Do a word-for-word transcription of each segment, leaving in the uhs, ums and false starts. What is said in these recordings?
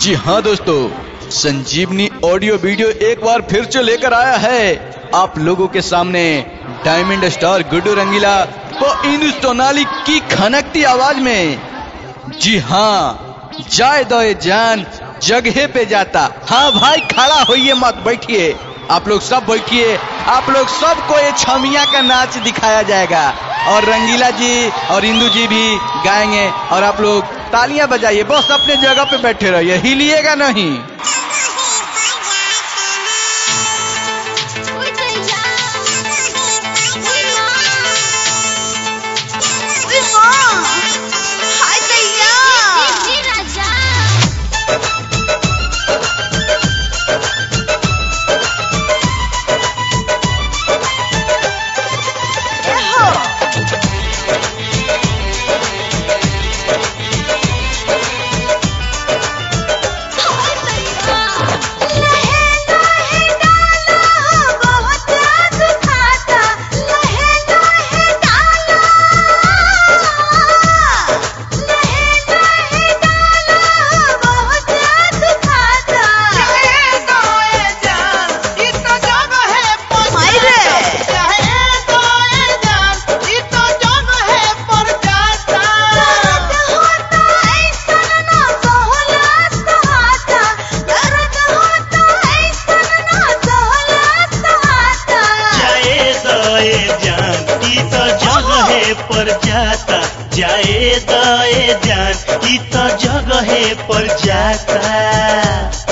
जी हाँ दोस्तों, संजीवनी ऑडियो वीडियो एक बार फिर से लेकर आया है आप लोगों के सामने डायमंड स्टार गुड्डू रंगीला वो हिंदुस्तानी की खनकती आवाज में। जी हाँ, जाए दो जान जगह पे जाता। हाँ भाई, खड़ा होइए मत, बैठिए। आप लोग सब बैठिए, आप लोग सबको ये छमिया का नाच दिखाया जाएगा और रंगीला जी और इंदू जी भी गाएंगे और आप लोग तालियां बजाइए। बस अपने जगह पे बैठे रहिए, हिलिएगा नहीं। पर जाता जाए दाए जान की तो जगह पर जाता।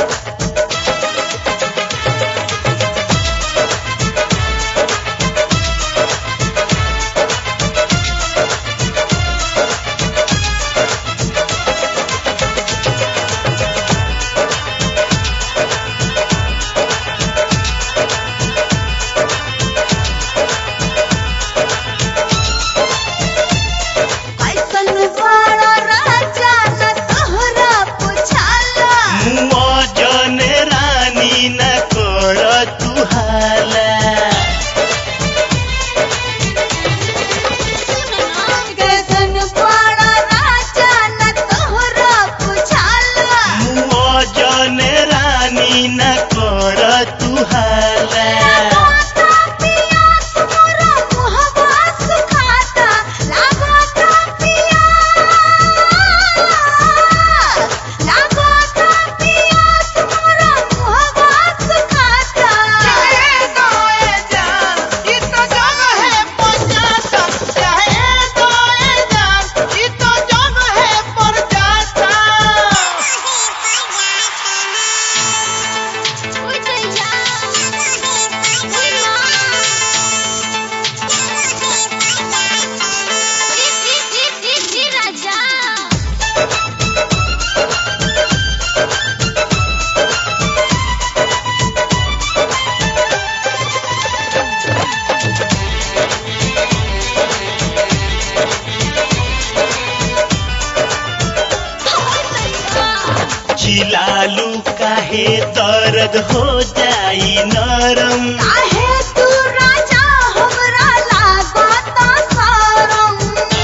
लालू काहे दर्द हो जाई नरम, काहे तू राजा हमरा लागता शरम।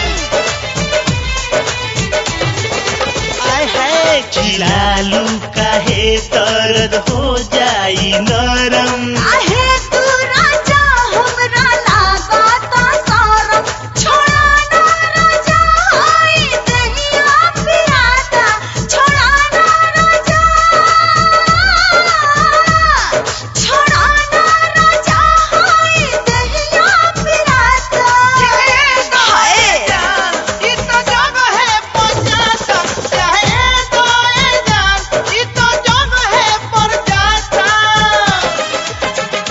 आय है लालू काहे दर्द हो जाई नरम, काहे तू राजा हमरा लागता शरम। छोड़ा ना राजा होई दहिया पिराता, छोड़ा ना राजा, छोड़ा ना राजा होई दहिया पिराता। हाय जान ई तो जगह है पहुंचाता, चाहे तो ए जान ई तो जगह है पर जाता।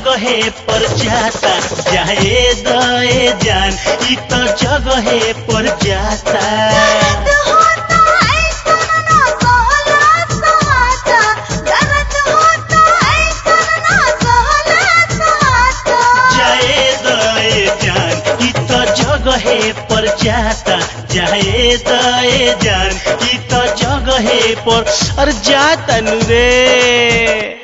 जगहे पर जाता जाए दए जान ई तो जगहे पर जाता दर्द होता ऐसा ना कहला सहाता दर्द होता ऐसा ना कहला सहाता जाए दए जान ई तो जगहे पर जाता जाए दए जान ई तो जगहे पर और जाता नु रे।